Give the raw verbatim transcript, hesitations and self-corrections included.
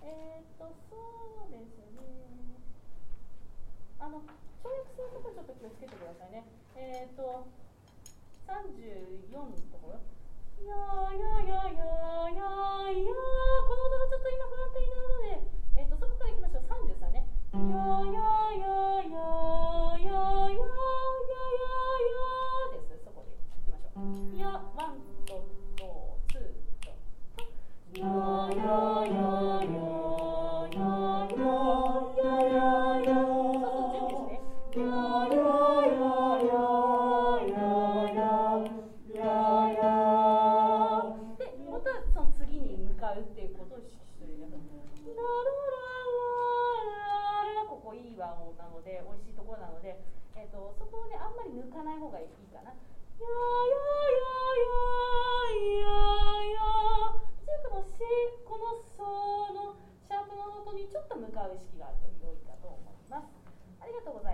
えーっとそうですね。あの跳躍するところちょっと気をつけてくださいね。えーっとさんじゅうよんのところ。いやーいやいやいやいやいやー、この音がちょっと今不安定になるので、えーっとそこからいきましょう。さんじゅうさんね。いやーいやいやいやいやいやいやいやいやです。そこでいきましょう。いや、ワンととツーといやいやいやいやいやいやいやいや、そうそう準備して。いやいやいやいやいやいやいやで、またその次に向かうっていうことを意識してる。ララララララ、ここいい和音なので、美味しいところなので、えっとそこをねあんまり抜かない方がいいかな。いやいやいやいやいやいや。このシこのソのシャープの音にちょっと向かう意識があると良いかと思います。ありがとうございます。